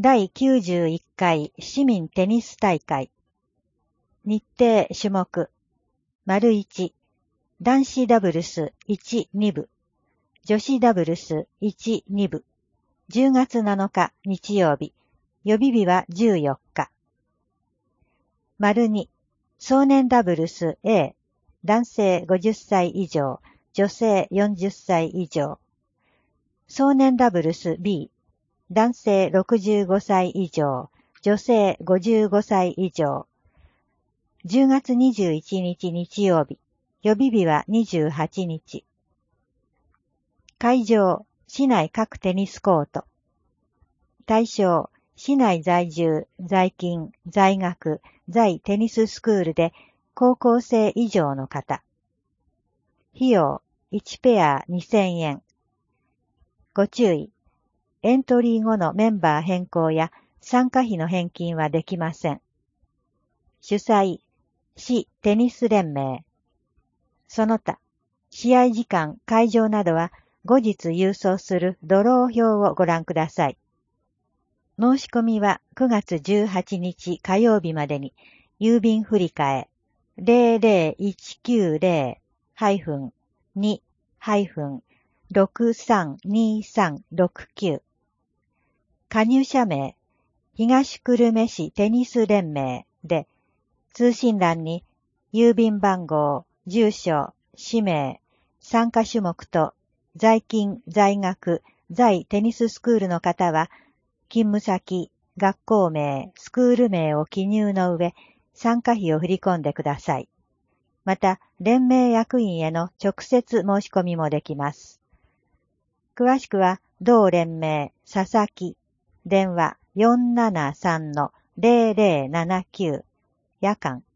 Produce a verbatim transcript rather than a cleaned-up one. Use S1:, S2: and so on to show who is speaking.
S1: だいきゅうじゅういっかい市民テニス大会。日程種目。丸いち、男子ダブルスいち、に部。女子ダブルスいち、に部。じゅうがつなのか日曜日。予備日はじゅうよっか。丸に、壮年ダブルス A、男性ごじゅっさい以上、女性よんじゅっさい以上。壮年ダブルス B、男性ろくじゅうごさい以上、女性ごじゅうごさい以上。じゅうがつにじゅういちにち日曜日、予備日はにじゅうはちにち。会場、市内各テニスコート。対象、市内在住、在勤、在学、在テニススクールで高校生以上の方。費用、いちペアにせんえん。ご注意、エントリー後のメンバー変更や参加費の返金はできません。主催、市テニス連盟。その他、試合時間、会場などは後日郵送するドロー表をご覧ください。申し込みはくがつじゅうはちにち火曜日までに郵便振替 ゼロゼロいちきゅうゼロ に ろくさんにさんろくきゅう 加入者名、東久留米市テニス連盟で、通信欄に郵便番号、住所、氏名、参加種目と在勤、在学、在テニススクールの方は、勤務先、学校名、スクール名を記入の上、参加費を振り込んでください。また、連盟役員への直接申し込みもできます。詳しくは、同連盟、佐々木、電話 よんななさんのゼロゼロななきゅう、夜間